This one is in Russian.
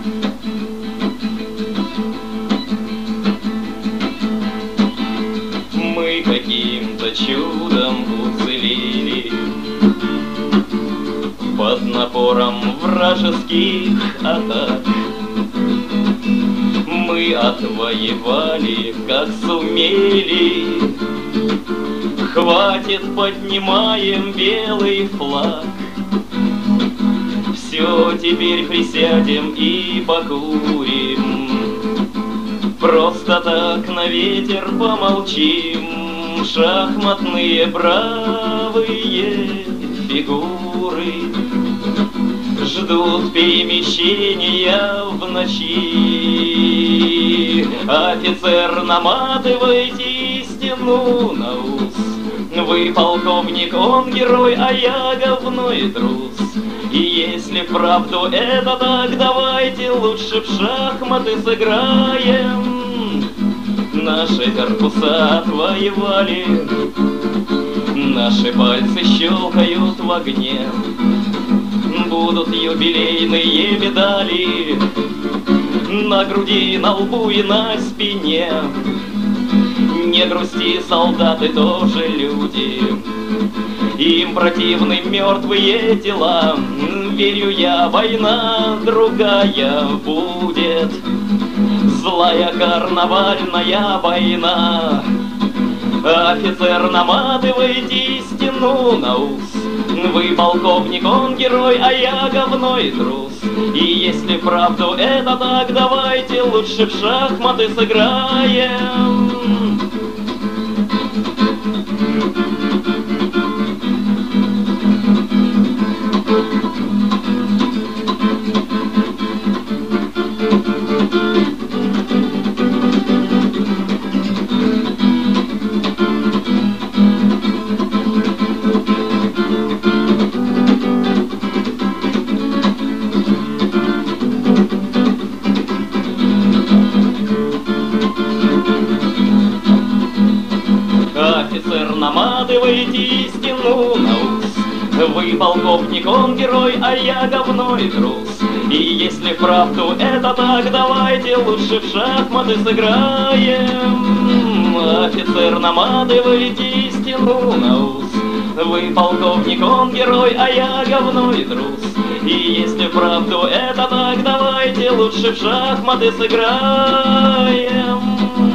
Мы каким-то чудом уцелели под напором вражеских атак. Мы отвоевали, как сумели. Хватит, поднимаем белый флаг. Все, теперь присядем и покурим. Просто так на ветер помолчим. Шахматные бравые фигуры ждут перемещения в ночи. Офицер, наматывайте стену на ус. Вы полковник, он герой, а я говно и трус. И если вправду это так, давайте лучше в шахматы сыграем. Наши корпуса отвоевали, наши пальцы щелкают в огне. Будут юбилейные медали на груди, на лбу и на спине. Не грусти, солдаты тоже люди, им противны мертвые тела. Верю я, война другая будет, злая карнавальная война. Офицер, наматывайте стену на ус. Вы полковник, он герой, а я говно и трус. И если правду это так, давайте лучше в шахматы сыграем. Офицер, наматывайте стену на ус. Вы полковник, он герой, а я говно и трус. И если вправду это так, давайте лучше в шахматы сыграем. Офицер, наматывайте стену на ус. Вы полковник, он герой, а я говно и трус. И если вправду это так, давайте лучше в шахматы сыграем.